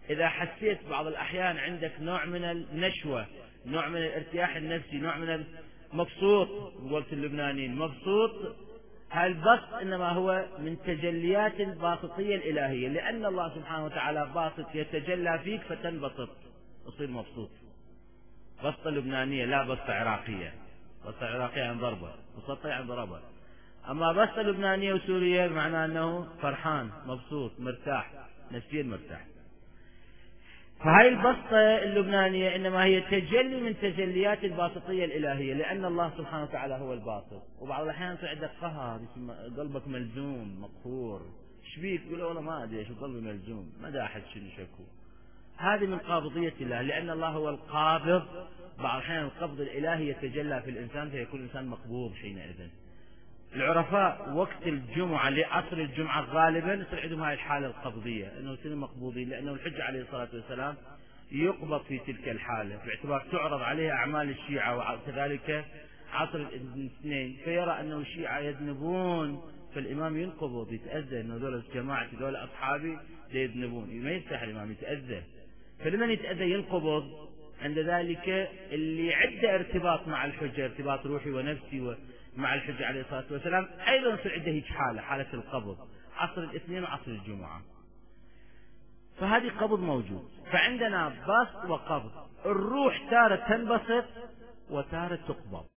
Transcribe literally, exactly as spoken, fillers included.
إذا حسيت بعض الأحيان عندك نوع من النشوة، نوع من الارتياح النفسي، نوع من المبسوط، قلت اللبنانيين مبسوط، هالبسط إنما هو من تجليات الباسطية الإلهية، لأن الله سبحانه وتعالى باسط يتجلى فيك فتنبسط تصير مبسوط. بسطة لبنانية لا بسطة عراقية. بسطة عراقية عن ضربة، بسطة عن ضربة. أما بسطة لبنانية وسورية معناه أنه فرحان مبسوط مرتاح نفسيا مرتاح. فهاي البسطة اللبنانية إنما هي تجلي من تجليات الباسطية الإلهية، لأن الله سبحانه وتعالى هو الباسط. وبعض الأحيان يصير عندك قهر، قلبك ملزوم مقهور، ايش بيك؟ يقول والله ما أدري ايش قلبي ملزوم، ما دا أحد شنو شكو. هذه من قابضية الله، لأن الله هو القابض. بعض الأحيان القبض الإلهي يتجلى في الإنسان فيكون الإنسان مقبوض حينئذ. العرفاء وقت الجمعة لعصر الجمعة غالبا يصير عندهم هاي الحالة القبضية، انه يصيروا مقبوضين، لانه الحج عليه الصلاة والسلام يقبض في تلك الحالة، باعتبار تعرض عليه اعمال الشيعة وكذلك عصر الاثنين، فيرى انه الشيعة يذنبون فالامام ينقبض يتأذى، انه ذول جماعة ذول اصحابي يذنبون، ما يستحي الامام يتأذى، فلمن يتأذى ينقبض. عند ذلك اللي عنده ارتباط مع الحجة، ارتباط روحي ونفسي مع الحجة عليه الصلاة والسلام، أيضا يصير عنده هيك حالة، حالة القبض عصر الاثنين وعصر الجمعة. فهذه قبض موجود. فعندنا بسط وقبض. الروح تارة تنبسط وتارة تقبض.